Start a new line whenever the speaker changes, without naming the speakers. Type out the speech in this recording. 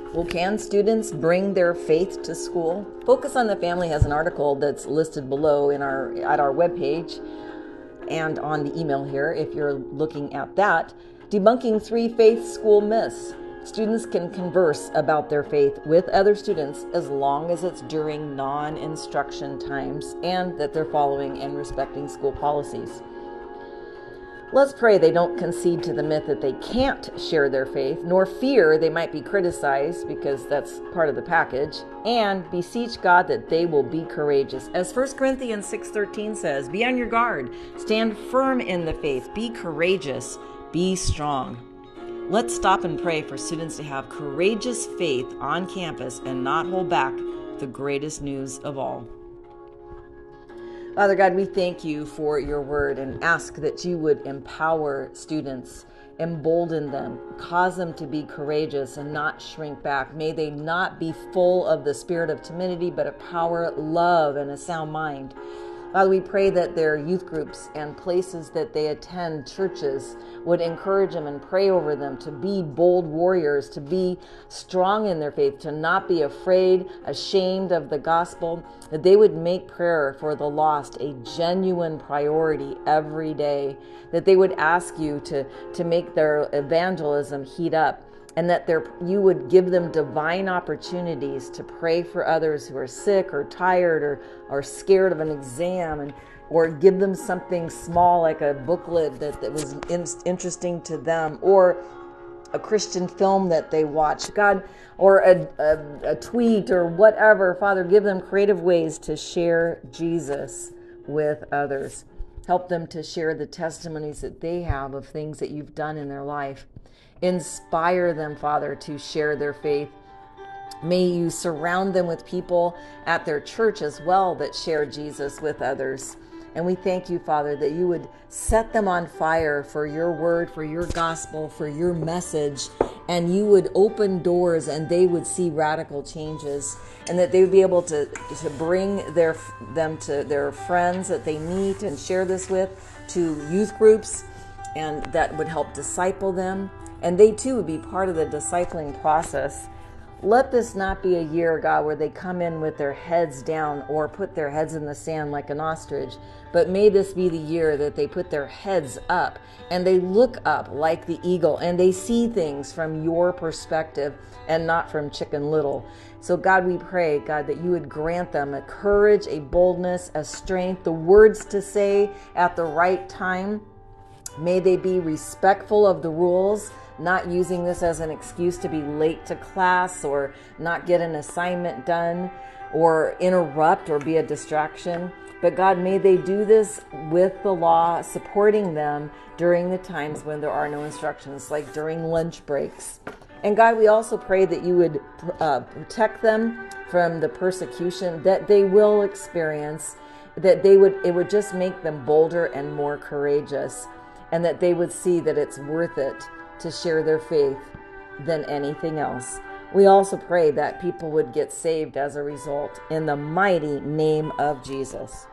Well, can students bring their faith to school? Focus on the Family has an article that's listed below at our webpage and on the email here if you're looking at that. Debunking 3 faith school myths. Students can converse about their faith with other students as long as it's during non-instruction times and that they're following and respecting school policies. Let's pray they don't concede to the myth that they can't share their faith, nor fear they might be criticized, because that's part of the package, and beseech God that they will be courageous. As 1 Corinthians 6:13 says, be on your guard, stand firm in the faith, be courageous, be strong. Let's stop and pray for students to have courageous faith on campus and not hold back the greatest news of all. Father God, we thank you for your word and ask that you would empower students, embolden them, cause them to be courageous and not shrink back. May they not be full of the spirit of timidity, but of power, love, and a sound mind. Father, we pray that their youth groups and places that they attend, churches, would encourage them and pray over them to be bold warriors, to be strong in their faith, to not be afraid, ashamed of the gospel, that they would make prayer for the lost a genuine priority every day, that they would ask you to make their evangelism heat up, and that you would give them divine opportunities to pray for others who are sick or tired or scared of an exam, or give them something small like a booklet that was interesting to them, or a Christian film that they watch, God, or a tweet or whatever. Father, give them creative ways to share Jesus with others. Help them to share the testimonies that they have of things that you've done in their life. Inspire them, Father, to share their faith. May you surround them with people at their church as well that share Jesus with others. And we thank you, Father, that you would set them on fire for your word, for your gospel, for your message, and you would open doors and they would see radical changes, and that they would be able to bring them to their friends that they meet and share this with, to youth groups, and that would help disciple them. And they too would be part of the discipling process. Let this not be a year, God, where they come in with their heads down or put their heads in the sand like an ostrich, but may this be the year that they put their heads up and they look up like the eagle and they see things from your perspective and not from Chicken Little. So God, we pray, God, that you would grant them a courage, a boldness, a strength, the words to say at the right time. May they be respectful of the rules, not using this as an excuse to be late to class or not get an assignment done or interrupt or be a distraction. But God, may they do this with the law supporting them during the times when there are no instructions, like during lunch breaks. And God, we also pray that you would protect them from the persecution that they will experience, that it would just make them bolder and more courageous, and that they would see that it's worth it to share their faith than anything else. We also pray that people would get saved as a result, in the mighty name of Jesus.